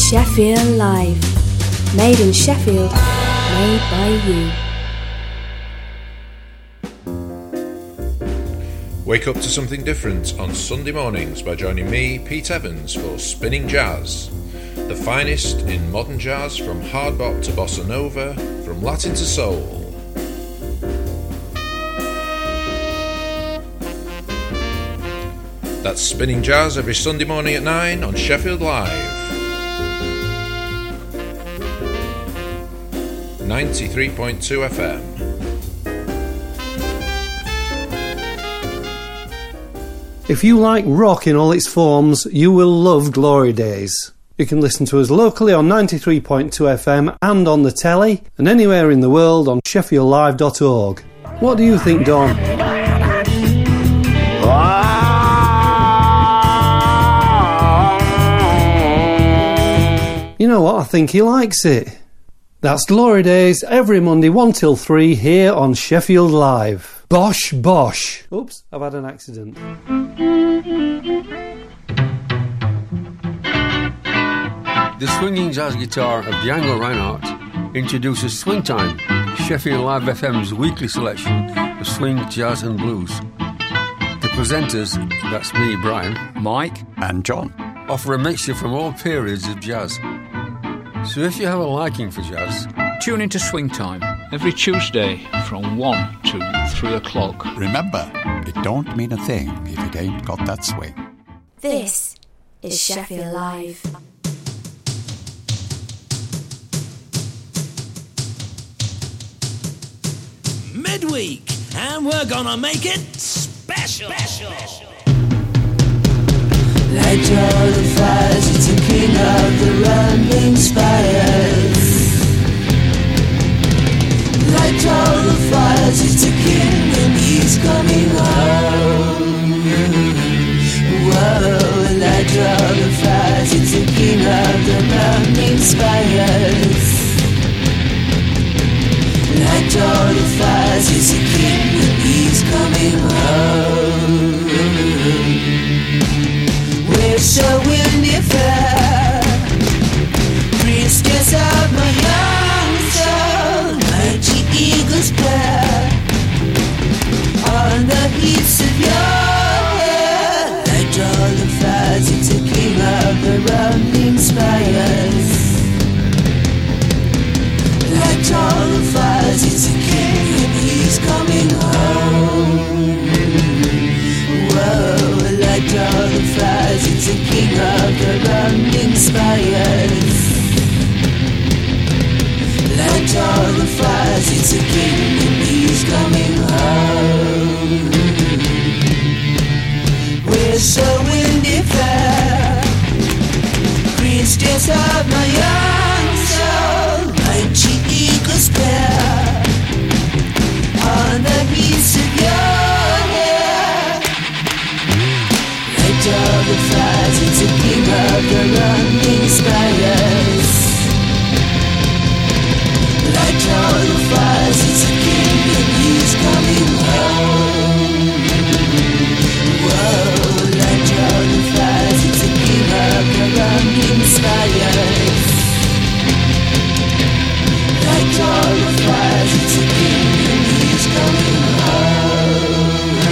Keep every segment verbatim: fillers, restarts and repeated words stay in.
Sheffield Live. Made in Sheffield, made by you. Wake up to something different on Sunday mornings by joining me, Pete Evans, for Spinning Jazz. The finest in modern jazz, from hard bop to bossa nova, from Latin to soul. That's Spinning Jazz every Sunday morning at nine on Sheffield Live. ninety-three point two F M. If you like rock in all its forms, you will love Glory Days. You can listen to us locally on ninety-three point two F M and on the telly, and anywhere in the world on sheffield live dot org. What do you think, Don? You know what? I think he likes it. That's Glory Days every Monday one till three here on Sheffield Live. Bosh, bosh. Oops, I've had an accident. The swinging jazz guitar of Django Reinhardt introduces Swing Time, Sheffield Live F M's weekly selection of swing, jazz and blues. The presenters, that's me, Brian, Mike and John, offer a mixture from all periods of jazz. So if you have a liking for jazz, tune into Swing Time every Tuesday from one to three o'clock. Remember, it don't mean a thing if it ain't got that swing. This is Sheffield Live. Midweek, and we're gonna make it special. special. Light all the fires, it's a king of the running spires. Light all the fires, it's a king and he's coming home. Whoa, light all the fires, it's a king of the running spires. Light all the fires, it's a king and he's coming home. We're so windy fair, priestess of my young soul, mighty eagles pair, on the heaps of your hair. Light all the fires, it's a king of the running spires. Light all the fires, it's a king and he's coming home. Whoa, light all the fires, it's a king of the running spires. Light all the fires, it's a king and he's coming home. We're so windy fair, priestess of my young soul, mighty eagles pair, on the heaths of your hair. Light all the fires, it's a king of the running spires. Light all the fires, it's a king and he's coming home. Whoa, light all the fires, it's a king of the running spires. Light all the fires, it's a king and he's coming home.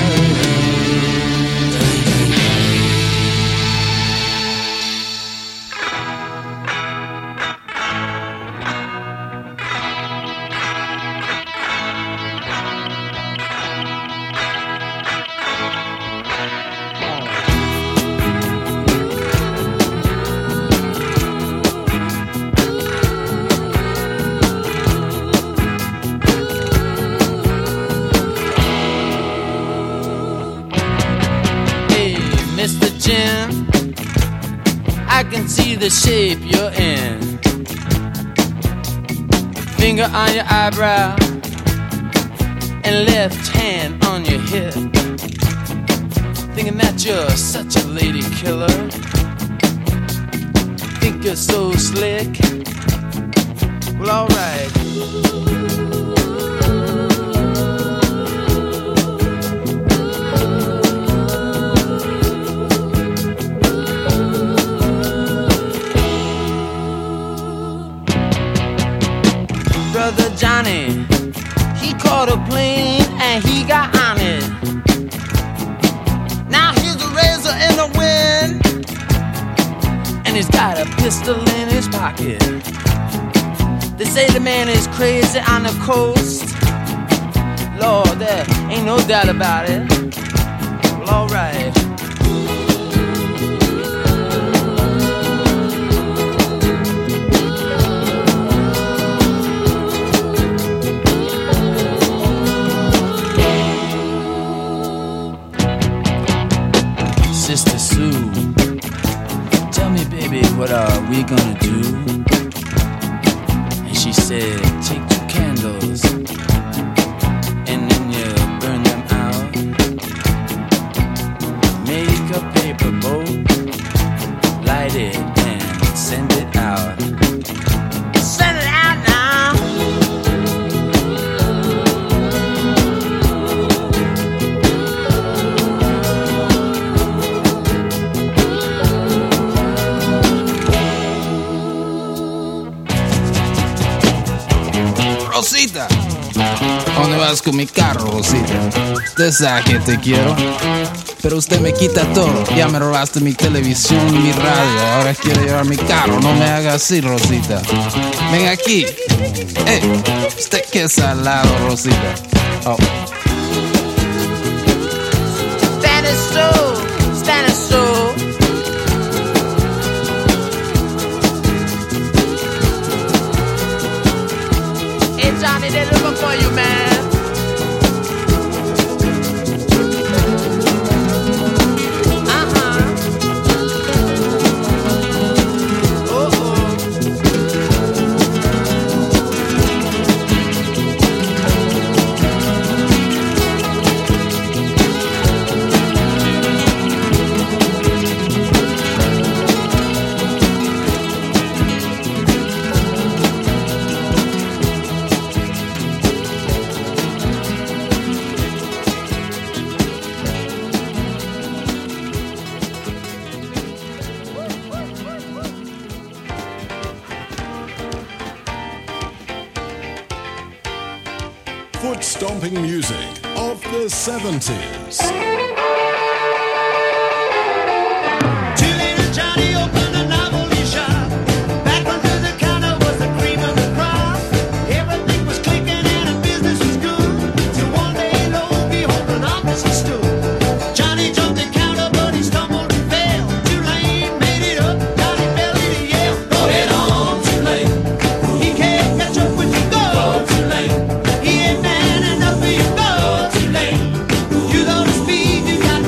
I can see the shape you're in. Finger on your eyebrow and left hand on your hip. Thinking that you're such a lady killer. Think you're so slick. Well, alright. brother Johnny, he caught a plane and he got on it. Now here's a razor in the wind, and he's got a pistol in his pocket. They say the man is crazy on the coast. Lord, there ain't no doubt about it. Well, alright. Sister Sue, tell me, baby, what are we gonna do? And she said, take two candles and then you burn them out. Make a paper boat, light it and send it out. Send it out now. Rosita, ¿dónde vas con mi carro, Rosita? Usted sabe que te quiero, pero usted me quita todo. Ya me robaste mi televisión y mi radio, ahora quiere llevar mi carro. No me haga así, Rosita. Ven aquí. Eh, usted que salado, Rosita. Oh. Stand it so, stand it so. Hey Johnny, they're looking for you, man. Foot-stomping music of the seventies. You know the speed you got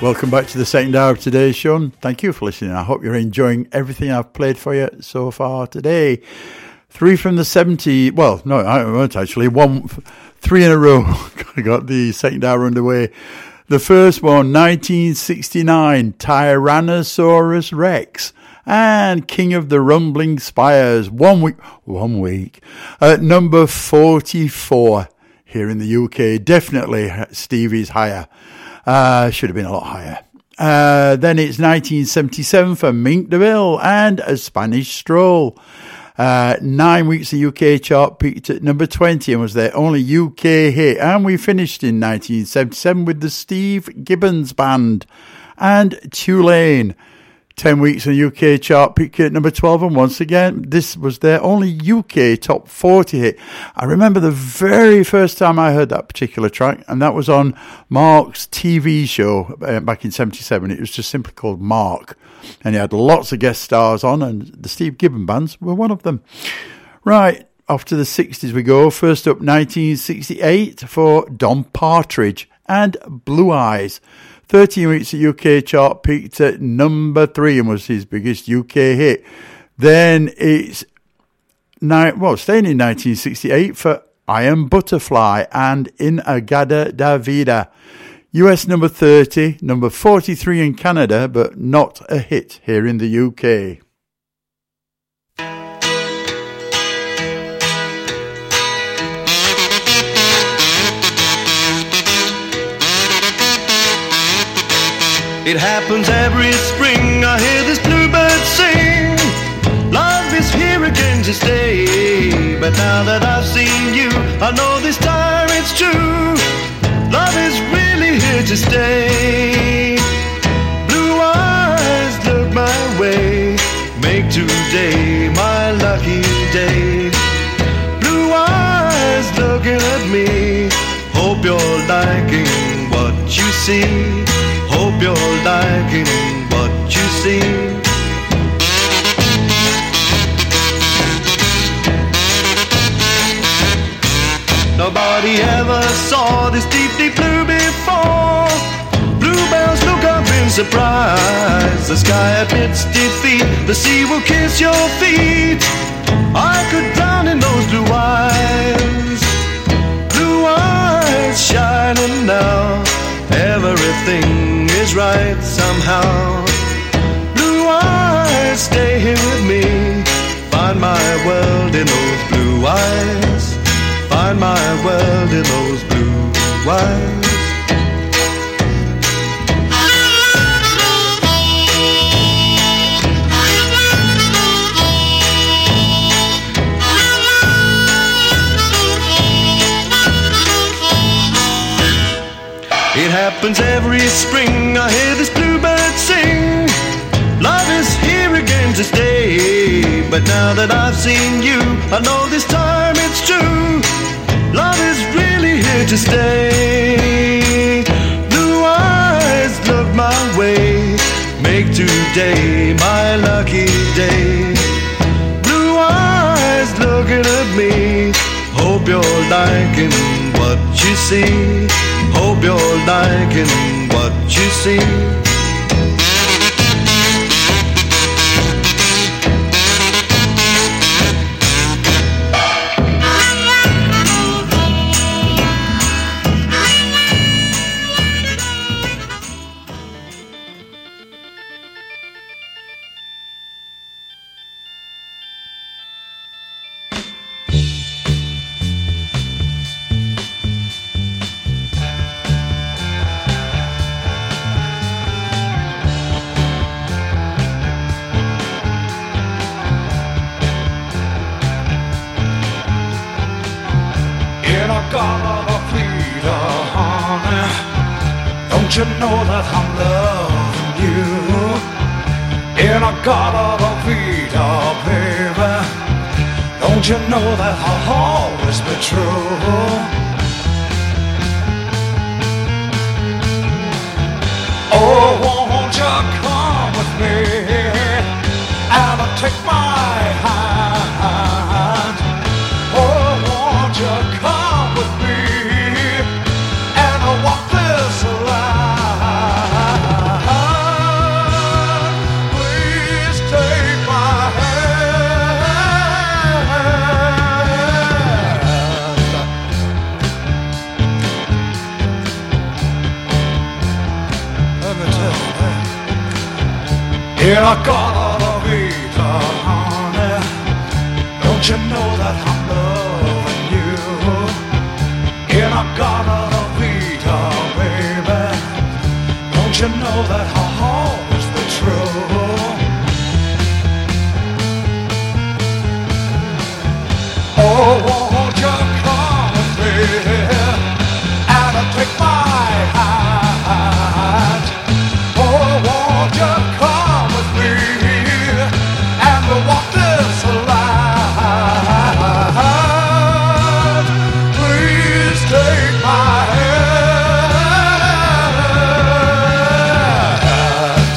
Welcome back to the second hour of today's show. Thank you for listening. I hope you're enjoying everything I've played for you so far today. Three from the seventies. Well, no, I won't actually. One, three in a row. I got the second hour underway. The first one, nineteen sixty-nine, Tyrannosaurus Rex and King of the Rumbling Spires. One week, one week at number forty-four here in the U K. Definitely Stevie's higher. Uh, should have been a lot higher. Uh, then it's nineteen seventy-seven for Mink DeVille and A Spanish Stroll. Uh, nine weeks of U K chart, peaked at number twenty and was their only U K hit. And we finished in nineteen seventy-seven with the Steve Gibbons Band and Tulane. ten weeks on U K chart, peaked at number twelve, and once again, this was their only U K top forty hit. I remember the very first time I heard that particular track, and that was on Mark's T V show uh, back in seventy-seven. It was just simply called Mark, and he had lots of guest stars on, and the Steve Gibbons bands were one of them. Right, off to the sixties we go. First up, nineteen sixty-eight for Don Partridge and Blue Eyes. thirteen weeks at U K chart, peaked at number three and was his biggest U K hit. Then it's, nine, well, staying in nineteen sixty-eight for I Am Butterfly and In Agada da Vida. U S number thirty, number forty-three in Canada, but not a hit here in the U K. It happens every spring, I hear this bluebird sing. Love is here again to stay. But now that I've seen you, I know this time it's true. Love is really here to stay. Blue eyes look my way, make today my lucky day. Blue eyes looking at me, hope you're liking what you see. Hope you're liking what you see. Nobody ever saw this deep, deep blue before. Bluebells look up in surprise. The sky admits defeat. The sea will kiss your feet. I could drown in those blue eyes. Blue eyes shining now. Everything is right somehow. Blue eyes, stay here with me. Find my world in those blue eyes. Find my world in those blue eyes. It happens every spring, I hear this bluebird sing. Love is here again to stay. But now that I've seen you, I know this time it's true. Love is really here to stay. Blue eyes look my way, make today my lucky day. Blue eyes looking at me, hope you're liking what you see. Hope you're liking what you see. You know that I'm loving you in a Garden Vida, baby. Don't you know that I'll always be true? Oh, won't you come with me and take my hand? Oh, won't you come with me and walk this line? In a Gala Vita, honey, don't you know that I'm loving you? In a Gala Vita, baby, don't you know that I'll always be true? Oh, won't you come with me and take my hand? Oh, won't you come with me and we'll walk this line? Please take my hand.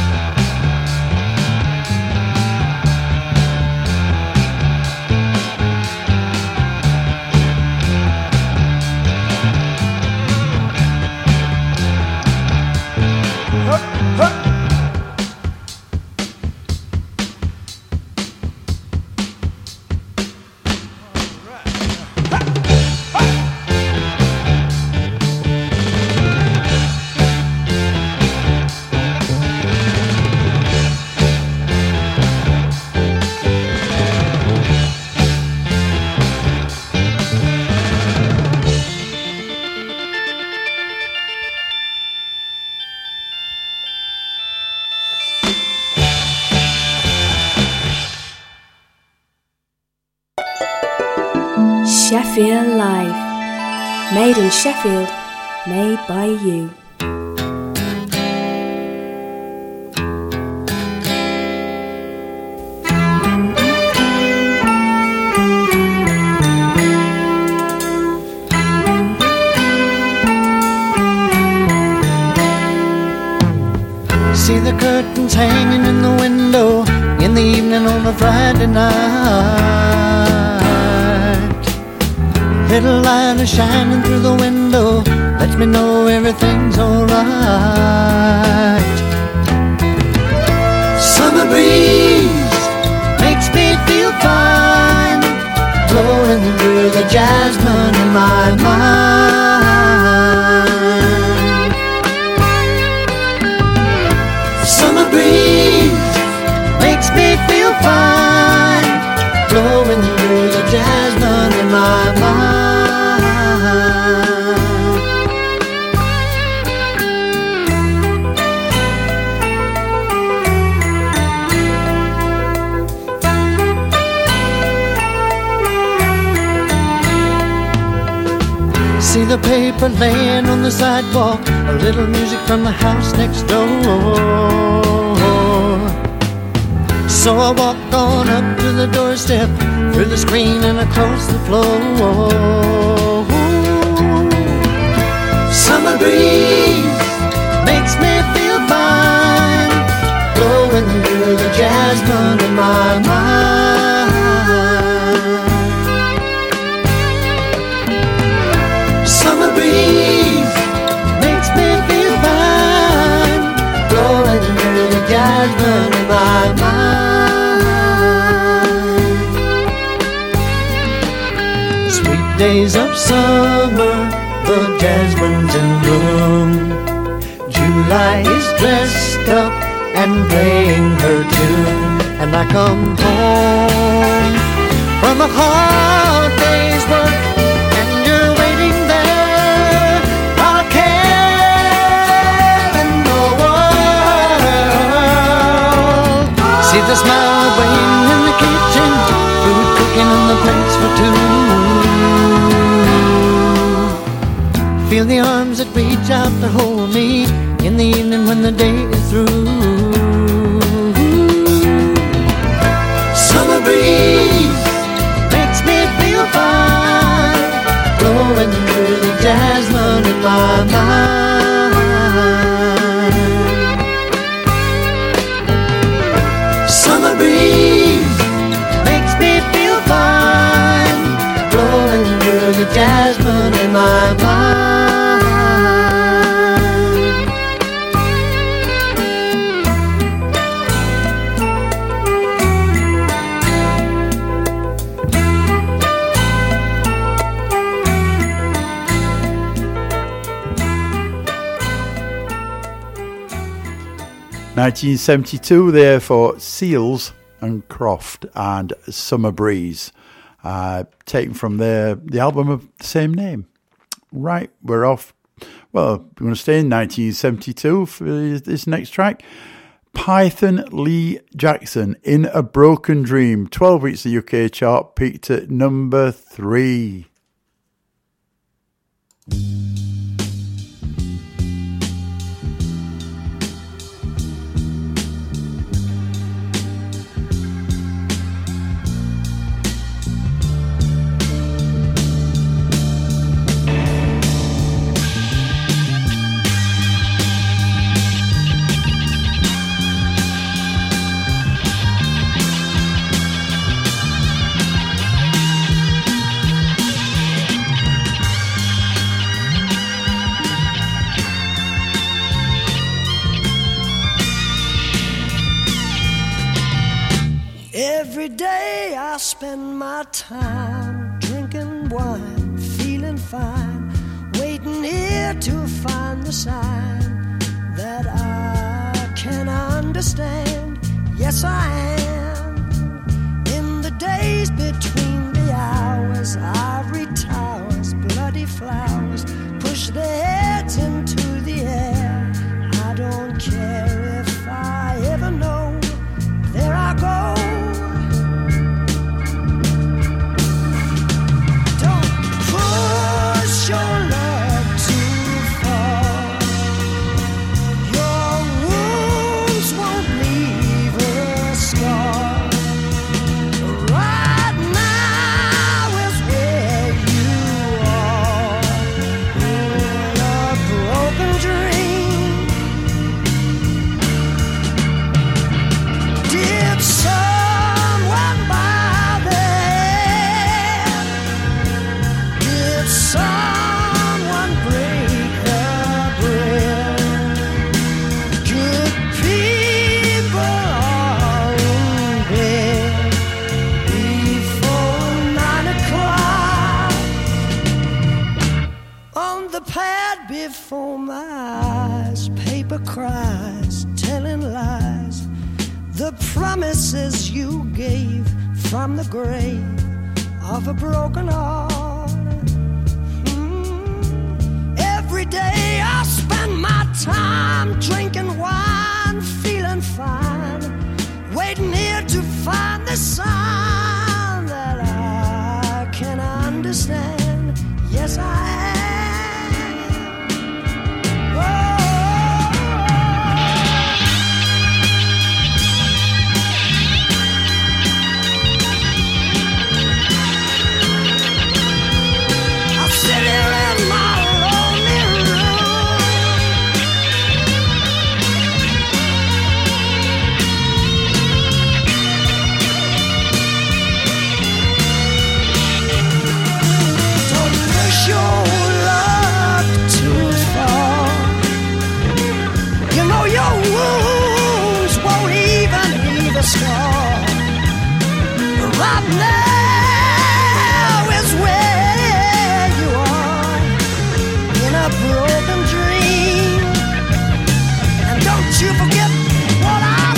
Sheffield Live. Made in Sheffield, made by you. See the curtains hanging in the window in the evening on a Friday night. Little light is shining through the window, lets me know everything's alright. Summer breeze makes me feel fine, blowing through the jasmine in my mind. Summer breeze makes me feel fine, blowing through the jasmine in my mind. See the paper laying on the sidewalk, a little music from the house next door. So I walk on up to the doorstep, through the screen and across the floor. Summer breeze makes me feel fine, blowing through the jasmine in my mind. Summer breeze makes me feel fine, blowing through the jasmine in my mind. Sweet days of summer, the jasmine's in bloom. July is dressed up and playing her tune, and I come home from a hard day's work, and you're waiting there, not a care in the world. See the smile waiting in the kitchen, food cooking on the plates for two. Feel the arms that reach out to hold me in the evening when the day is through. Summer breeze makes me feel fine, blowing through the jasmine in my mind. Summer breeze makes me feel fine, blowing through the jasmine in my mind. nineteen seventy-two there for Seals and Croft and Summer Breeze, uh, taken from their the album of the same name. Right, we're off. Well, we're going to stay in nineteen seventy-two for this next track. Python Lee Jackson, In a Broken Dream. twelve weeks the U K chart, peaked at number three. Every day I spend my time drinking wine, feeling fine, waiting here to find the sign that I can understand. Yes, I am. In the days between the hours, ivory towers, bloody flowers push their heads into the air. I don't care if I ever know. There I go. Your love too far. Your wounds won't leave a scar. Right now is where you are, in a broken dream. Did someone buy the hand? Did someone before my eyes, paper cries, telling lies, the promises you gave from the grave of a broken heart. Mm. Every day I spend my time drinking wine, feeling fine, waiting here to find the sign that I can understand. Yes, I am. Right now is where you are, in a broken dream. And don't you forget what I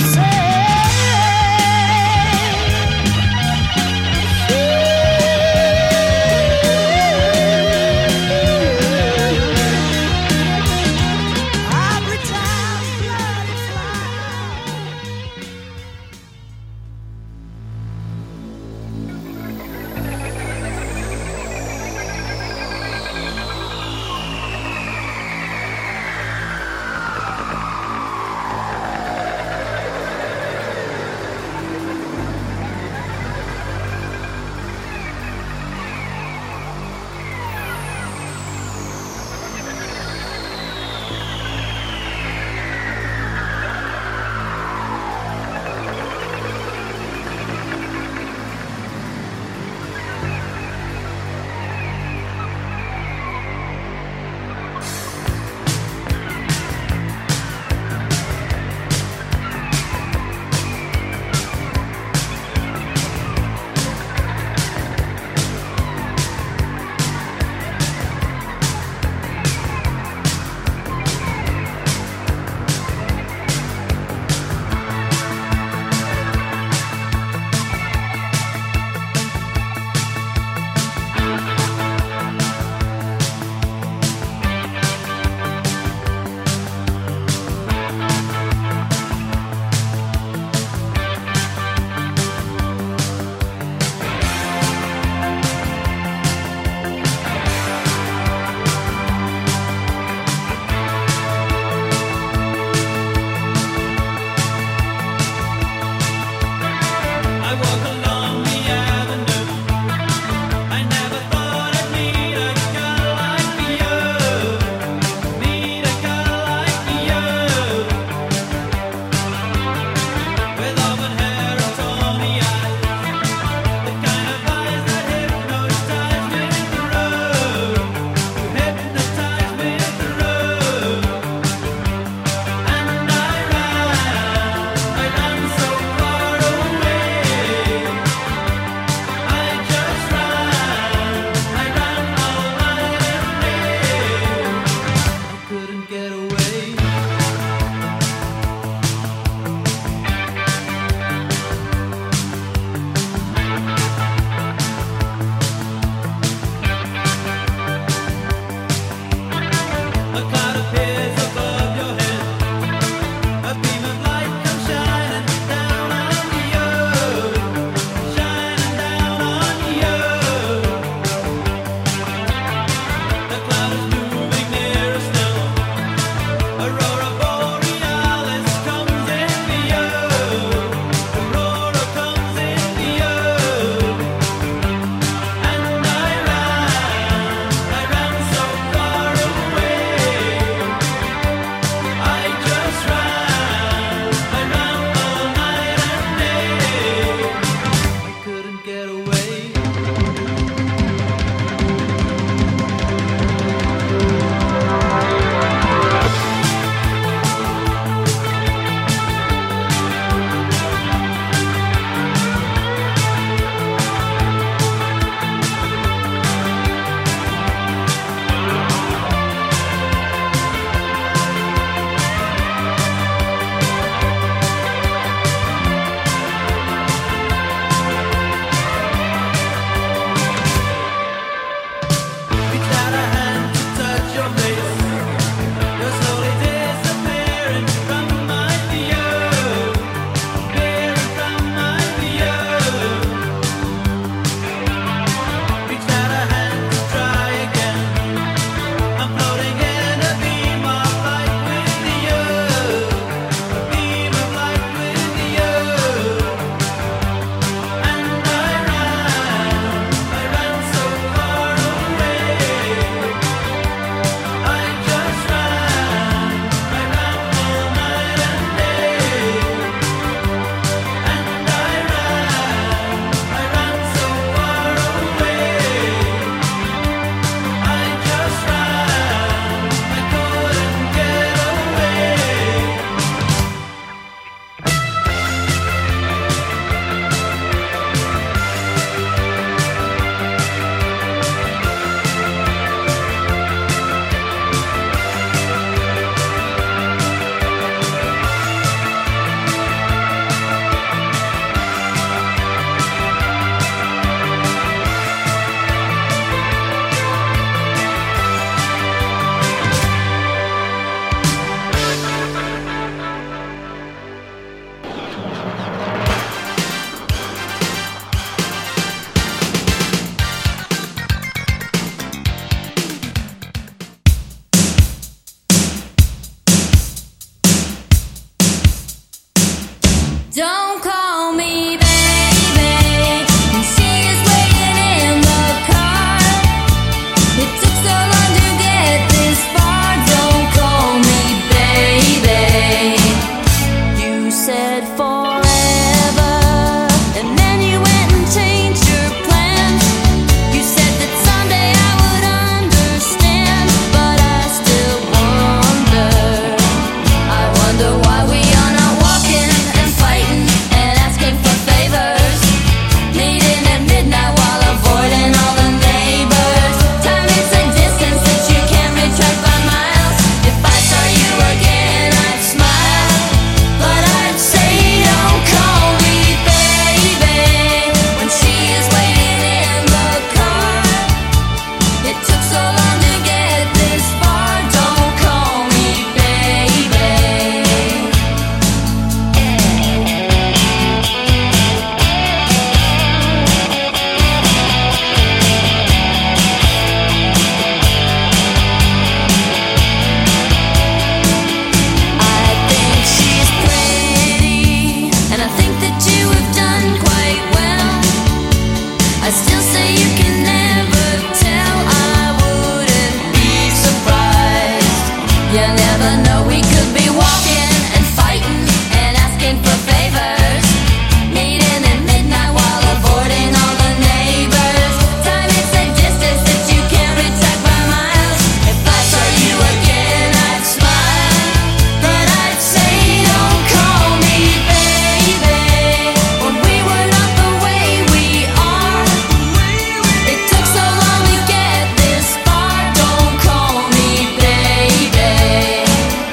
still say you can never tell. I wouldn't be surprised. You never know, we could be walking and fighting and asking for favors, meeting at midnight while avoiding all the neighbors. Time is a distance that you can't retract by miles. If I saw you again, I'd smile, but I'd say don't call me baby. When we were not the way we are, it took so long to get this far. Don't call me baby.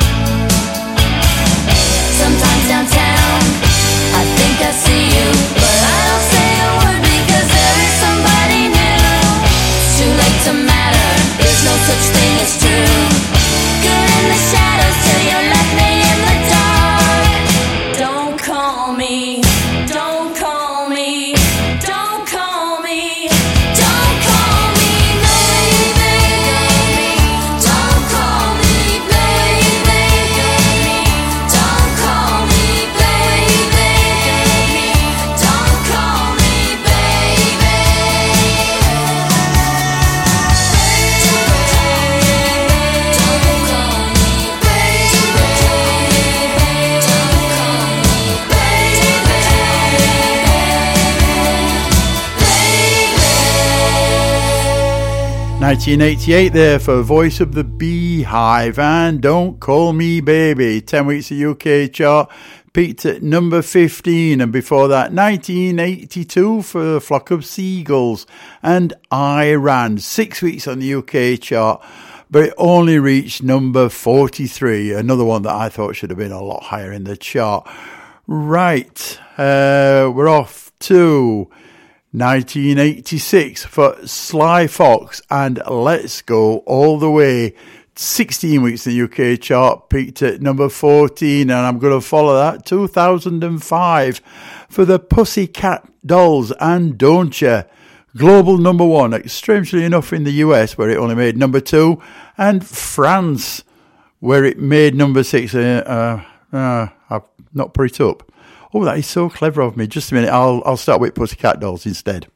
Sometimes downtown, I think I see you, but I don't say a word because there is somebody new. It's too late to matter, there's no such thing as true. Good in the shadows till you left me in the dark. Don't call me, don't call me, don't call me, don't call me baby. Don't call me baby. Don't call me baby. Don't call me baby. nineteen eighty-eight there for Voice of the Beehive and Don't Call Me Baby. ten weeks of U K chart, peaked at number fifteen, and before that nineteen eighty-two for Flock of Seagulls and I Ran. Six weeks on the U K chart, but it only reached number forty-three. Another one that I thought should have been a lot higher in the chart. Right, uh, we're off to nineteen eighty-six for Sly Fox and Let's Go All the Way. sixteen weeks in the U K chart, peaked at number fourteen, and I'm going to follow that. two thousand five for the Pussycat Dolls and Don't Ya. Global number one, strangely enough in the U S where it only made number two, and France where it made number six. Uh, uh, uh, I've not put it up. Oh, that is so clever of me. Just a minute, I'll I'll start with Pussycat Dolls instead.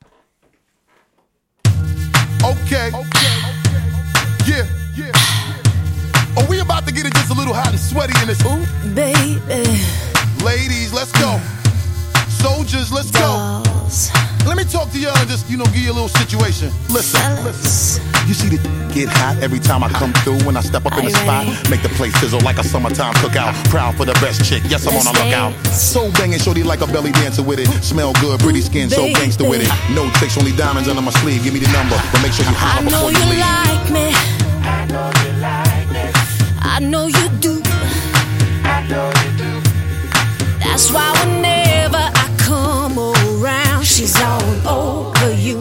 Okay. Okay. Yeah. Yeah. Are we about to get it just a little hot and sweaty in this? Ooh, baby. Ladies, let's go. Soldiers, let's Dolls. go. Let me talk to y'all and just, you know, give you a little situation. Listen, listen. You see the get hot every time I come through. When I step up in the spot, make the place sizzle like a summertime cookout. Proud for the best chick, yes, I'm on a lookout. So banging, shorty like a belly dancer with it. Smell good, pretty skin, so gangster with it. No tricks, only diamonds under my sleeve. Give me the number, but make sure you holler before you leave. Like me. I know you like me. I know you do. I know you do. That's why whenever I come around, she's all over you.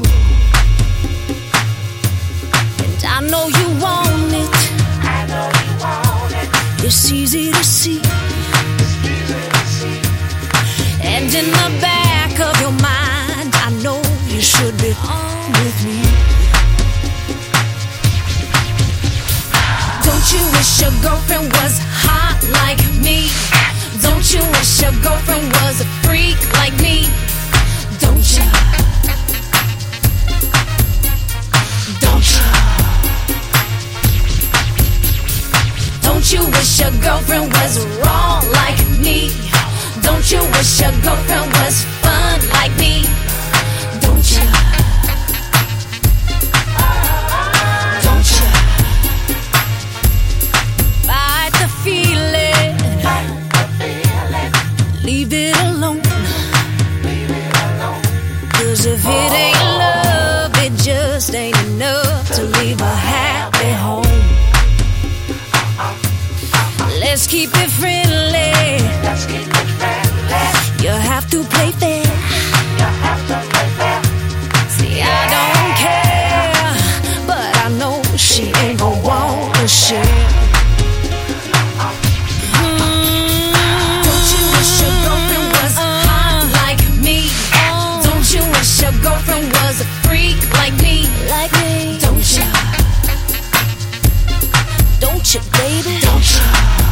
And I know you want it. I know you want it. It's easy to see. It's easy to see. And in the back of your mind, I know you should be on with me. Don't you wish your girlfriend was hot like me? Don't you wish your girlfriend was a freak like me? Don't you? Don't you? Don't you wish your girlfriend was raw like me? Don't you wish your girlfriend was fun like me? Don't you? Don't you? Fight the feeling. Leave it alone. Leave it alone. Cause if it ain't love, it just ain't enough to leave a happy home. Let's keep it friendly. Let's keep it friendly. You have to play fair. You have to play fair. See, I don't care, but I know she ain't gon' wanna share. Your girlfriend was a freak like me, like me. Don't you? Don't you, baby? Don't you?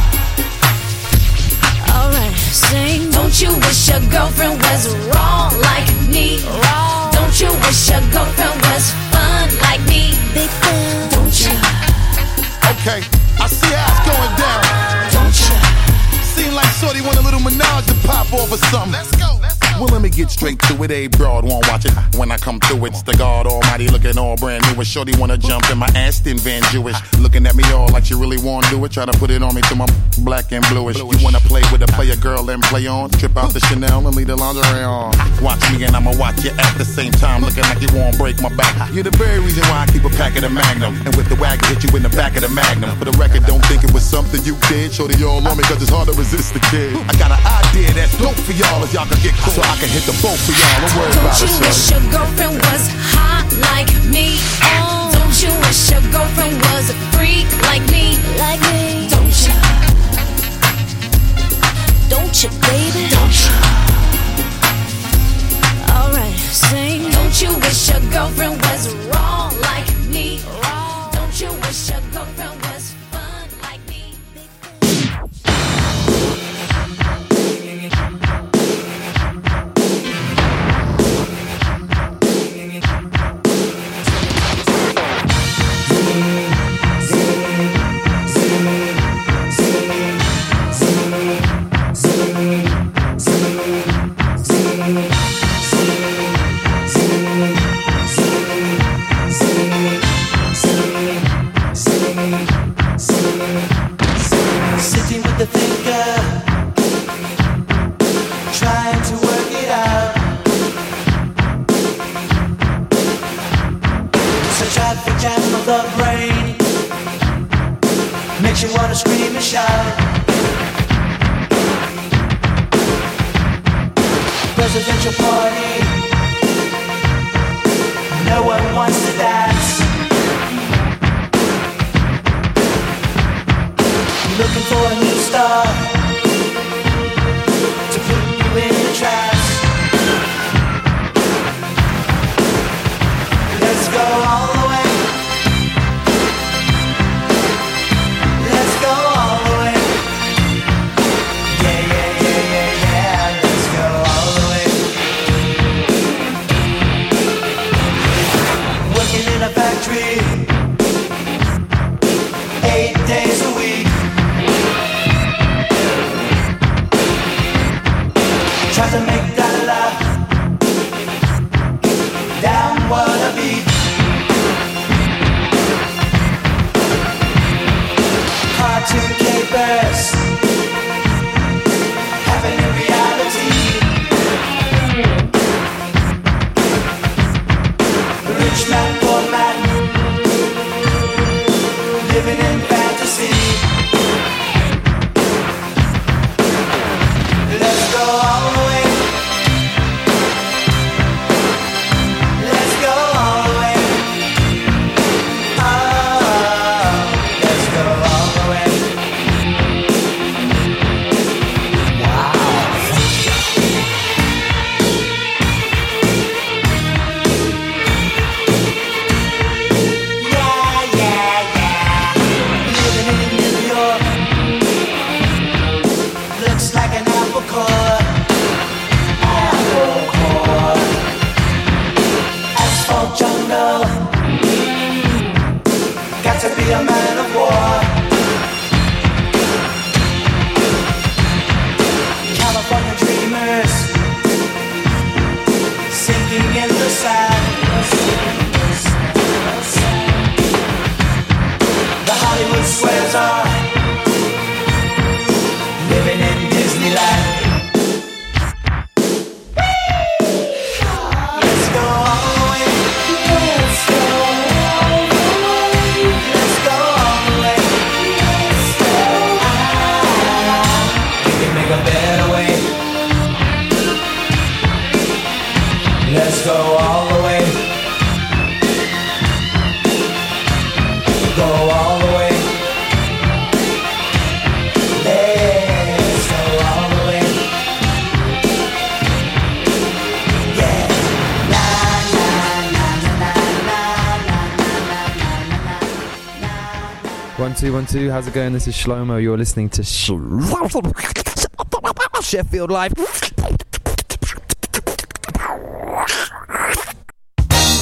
Alright, sing. Don't you wish your girlfriend was raw like me? Raw. Don't you wish wish your girlfriend was fun like me? Big fan, don't you? Okay, I see how it's going down. Don't you? Seem like Shorty want a little menage to pop off or something. Let's go, let's go. Well, let me get straight to it. A broad won't watch it when I come through. It's the God Almighty looking all brand new. And Shorty wanna jump in my Aston Van Jewish, looking at me all like she really wanna do it. Try to put it on me till my black and bluish. You wanna play with a player girl and play on? Trip out the Chanel and leave the lingerie on. Watch me and I'ma watch you at the same time, looking like you won't break my back. You're the very reason why I keep a pack of the Magnum, and with the wagon hit you in the back of the Magnum. For the record, don't think it was something you did. Shorty all on me cause it's hard to resist the kid. I got an idea that's dope for y'all if y'all can get cool, so I can hit the boat for y'all. Don't worry Don't about you it, wish son. your girlfriend was hot like me? Oh, don't you wish your girlfriend was a freak like me? Like me? Don't you? Don't you, baby? Don't you? Alright, sing. Don't you wish your girlfriend was wrong like me? Wrong. Don't you wish your girlfriend was fun like me? Sitting with the thinker, trying to work it out. Such a jam of the brain makes you wanna scream and shout. Presidential party, no one wants to dance. Looking for a new star to put you in a trance. Let's go all the way. Let's go all the way. Yeah, yeah, yeah, yeah, yeah. Let's go all the way. Working in a factory, eight days a week. Try to make that laugh downward a beat. Cartoon capers happen in reality. Rich man, poor man, living in fantasy. Let's go all the way. Let's go all the way. Oh, let's go all the way. Wow. Yeah, yeah, yeah. Living in New York looks like an apple core. Apple core. Asphalt jungle. Got to be a man of war. California dreamers sinking in the sand. The Hollywood squares are living in Disneyland. Let's go all the way. Let's go all the way. Let's go all the way. Let's go. Ah, we can make a better way. Let's go all the way. Go all the way. Let's go all the way. Yeah. Na na na na na na na. One two one two. How's it going? This is Shlomo. You're listening to Sh- Sheffield Live.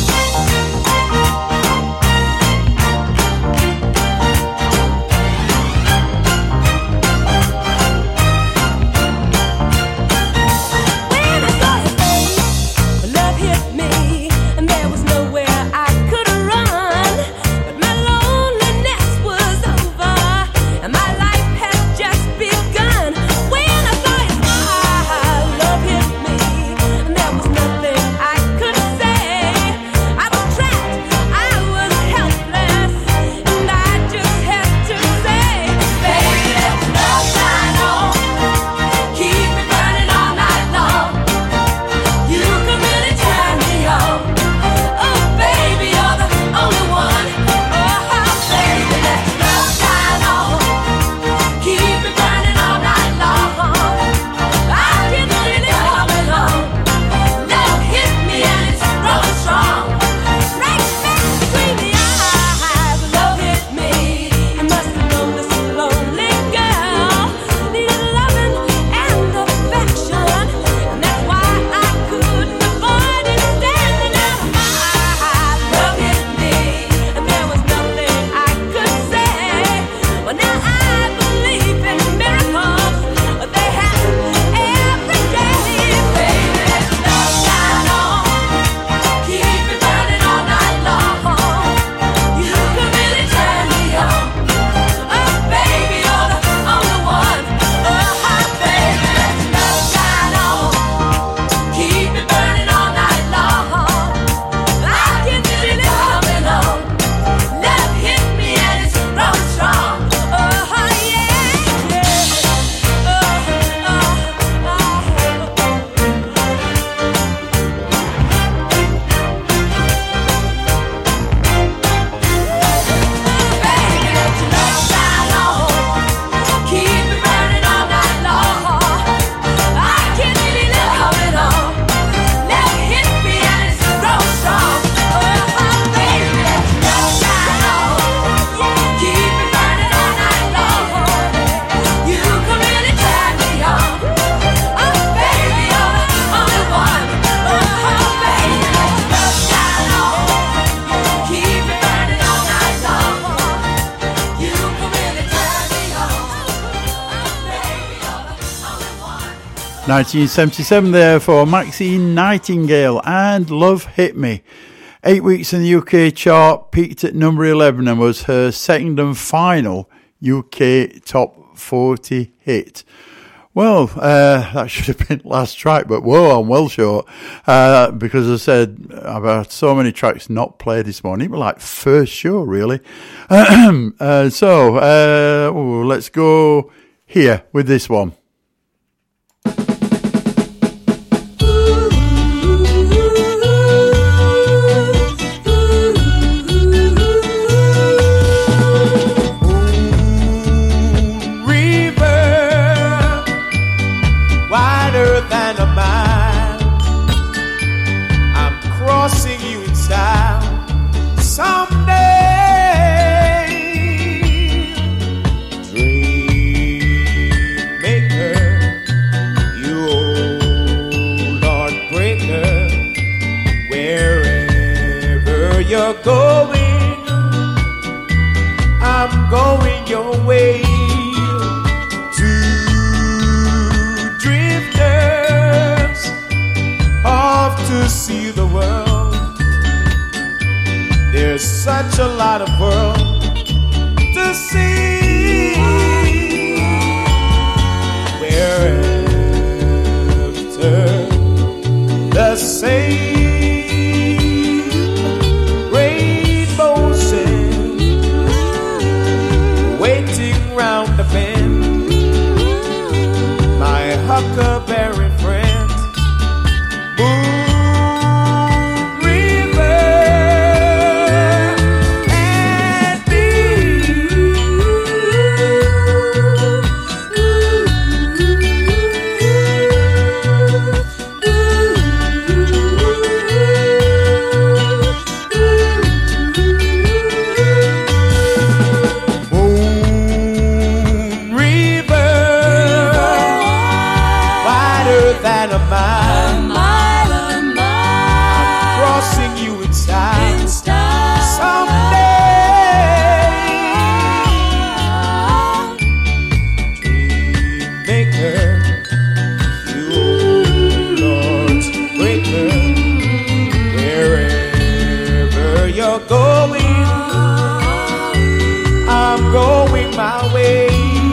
nineteen seventy-seven there for Maxine Nightingale and Love Hit Me. Eight weeks in the U K chart, peaked at number eleven and was her second and final U K top forty hit. Well, uh, that should have been last track, but whoa, I'm well short. Uh, because I said I've had so many tracks not played this morning. It was like first show, really. uh, so, uh, ooh, let's go here with this one. Going, I'm going your way. Two drifters off to see the world. There's such a lot of world to see. We're after the same huckleberry friend, Moon River, and me. you're going, I'm going my way.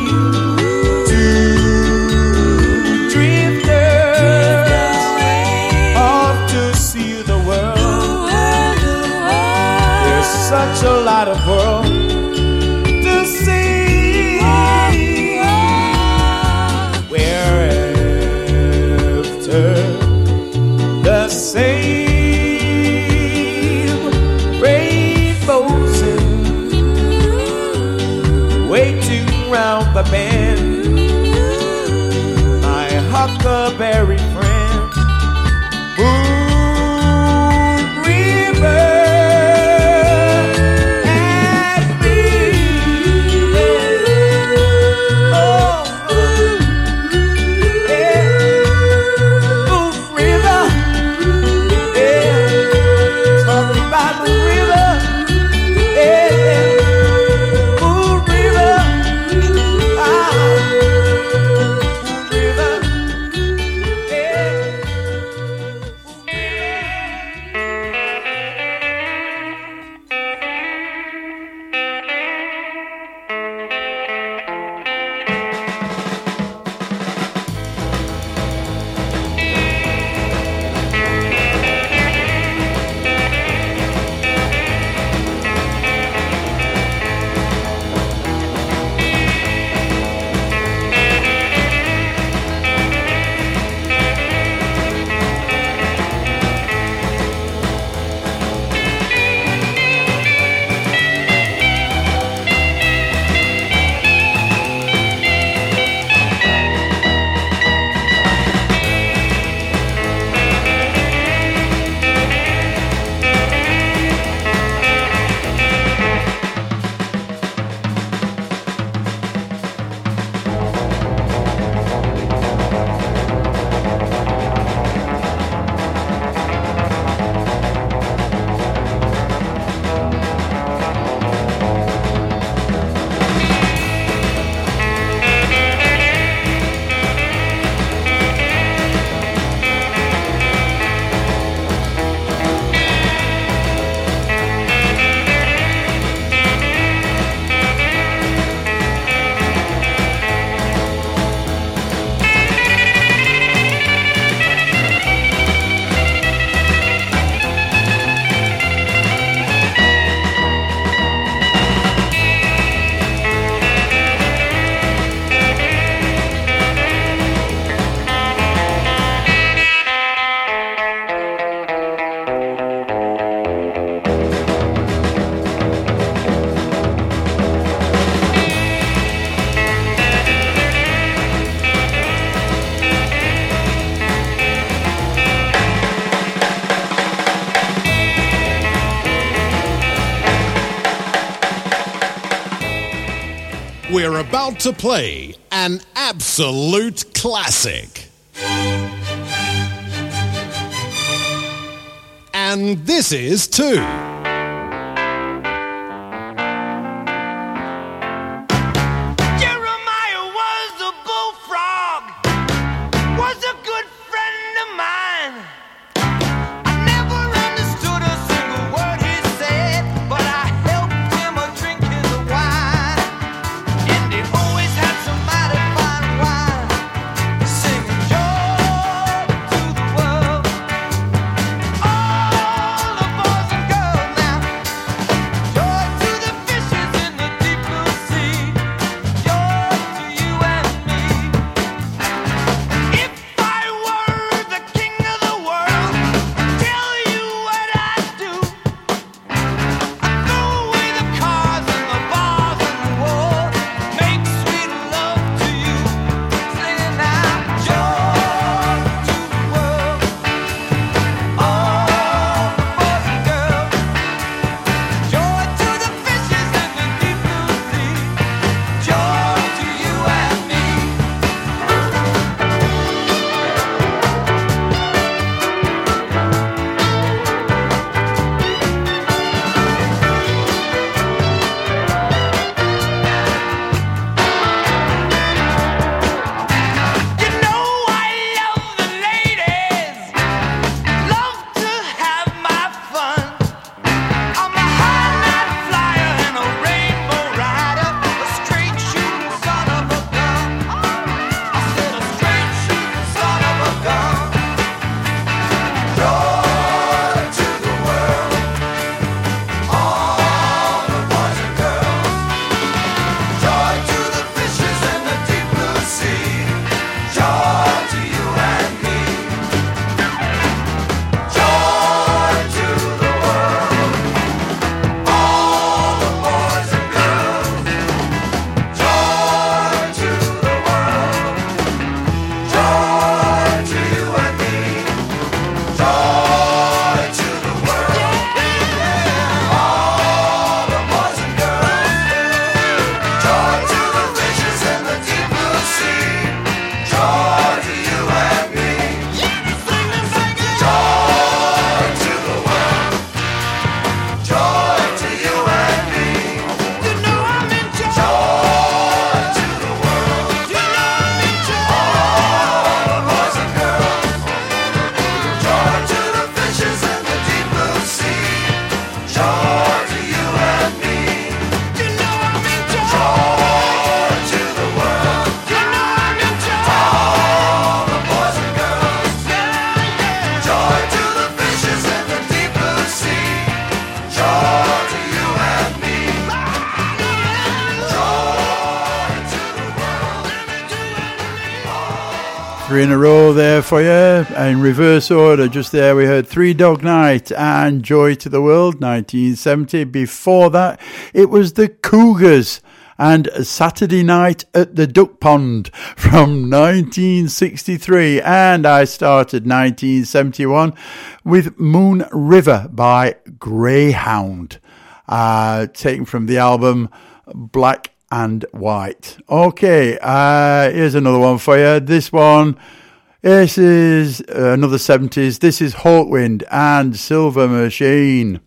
Two drifters off to see the world. There's such a lot of world to see. We're after the same rainbows and waiting round the bend. My huckleberry friend, Moon River. We're about to play an absolute classic. And this is too. All the boys and girls three in a row there for you. In reverse order, just there we heard Three Dog Night and Joy to the World, nineteen seventy. Before that, it was the Cougars and Saturday Night at the Duck Pond from nineteen sixty-three. And I started nineteen seventy-one with Moon River by Greyhound, uh, taken from the album Black and White. Okay, uh, here's another one for you. This one, this is uh, another seventies. This is Hawkwind and Silver Machine.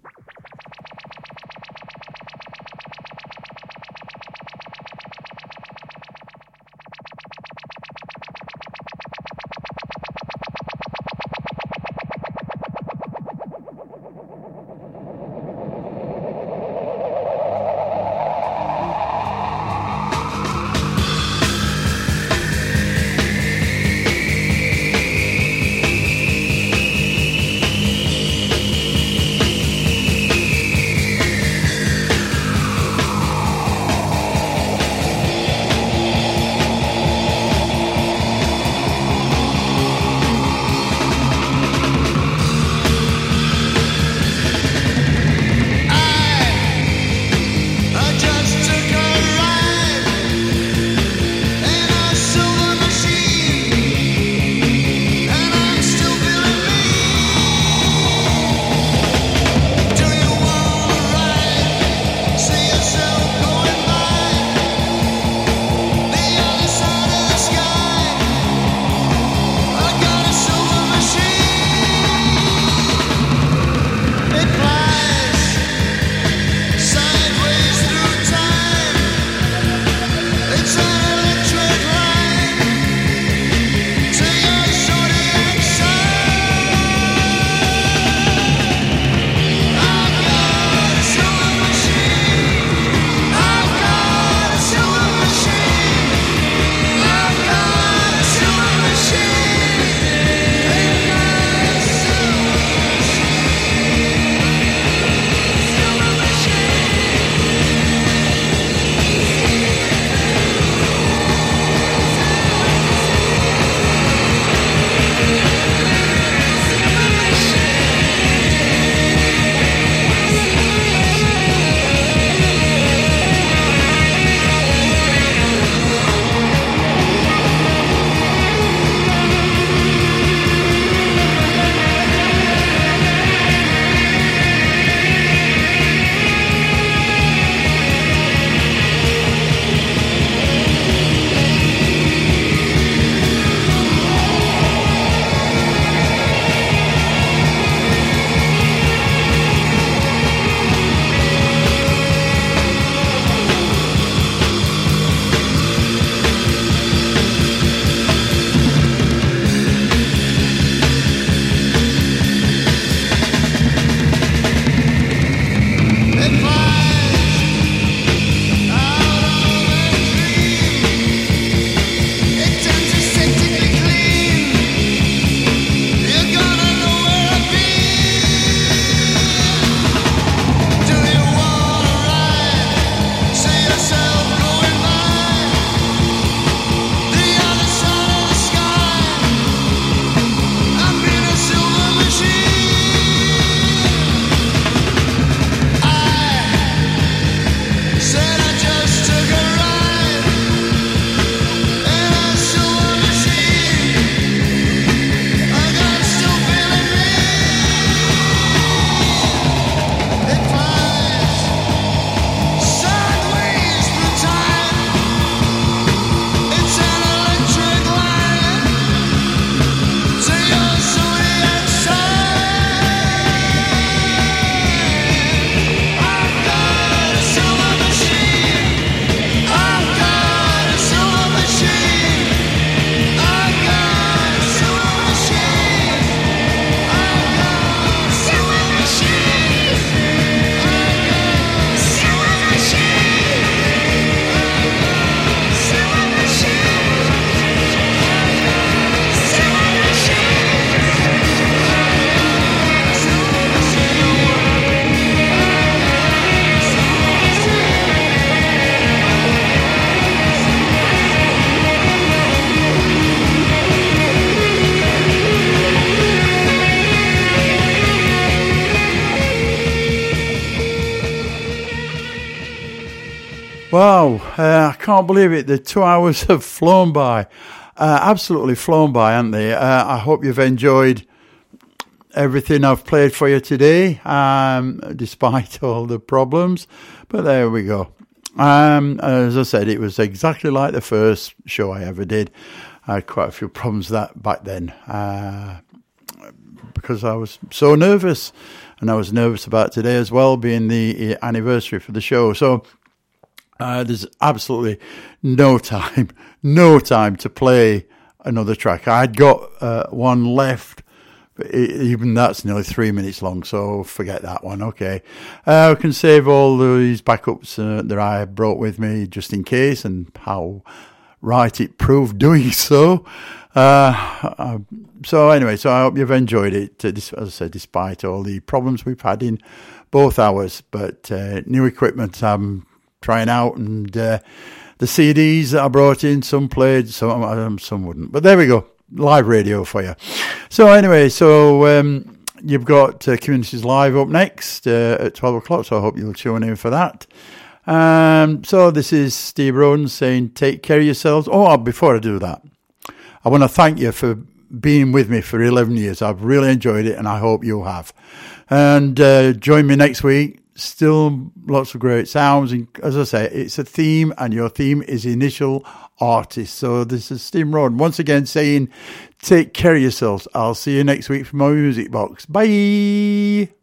Wow, uh, I can't believe it. The two hours have flown by. Uh, absolutely flown by, haven't they? Uh, I hope you've enjoyed everything I've played for you today, um, despite all the problems. But there we go. Um, as I said, it was exactly like the first show I ever did. I had quite a few problems that back then uh, because I was so nervous. And I was nervous about today as well, being the anniversary for the show. So Uh, there's absolutely no time, no time to play another track. I'd got uh, one left, but even that's nearly three minutes long, so forget that one. Okay, uh, I can save all these backups uh, that I brought with me just in case, and how right it proved doing so. Uh, uh, so anyway, so I hope you've enjoyed it, uh, as I said, despite all the problems we've had in both hours. But uh, new equipment I'm trying out, and uh, the C Ds that I brought in, some played, some um, some wouldn't. But there we go, live radio for you. So anyway, so um, you've got uh, Communities Live up next uh, at twelve o'clock, so I hope you'll tune in for that. Um, so this is Steve Roden saying take care of yourselves. Oh, before I do that, I want to thank you for being with me for eleven years. I've really enjoyed it, and I hope you have. And uh, join me next week. Still lots of great sounds. And as I say, it's a theme, and your theme is Initial Artist. So this is Steve Roden once again saying take care of yourselves. I'll see you next week from my music box. Bye.